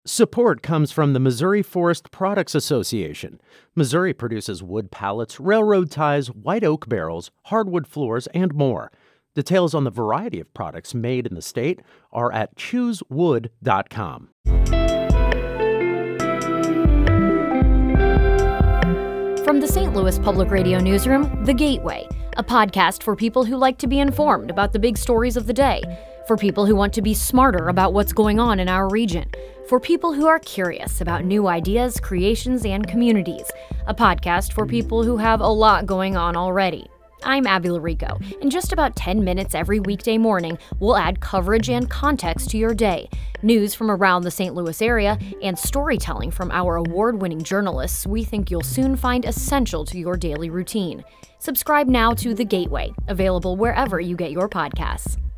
Support comes from the Missouri Forest Products Association. Missouri produces wood pallets, railroad ties, white oak barrels, hardwood floors, and more. Details on the variety of products made in the state are at choosewood.com. From the St. Louis Public Radio Newsroom, The Gateway, a podcast for people who like to be informed about the big stories of the day, for people who want to be smarter about what's going on in our region, for people who are curious about new ideas, creations, and communities, a podcast for people who have a lot going on already. I'm Abby Larico. In just about 10 minutes every weekday morning, we'll add coverage and context to your day, news from around the St. Louis area, and storytelling from our award-winning journalists we think you'll soon find essential to your daily routine. Subscribe now to The Gateway, available wherever you get your podcasts.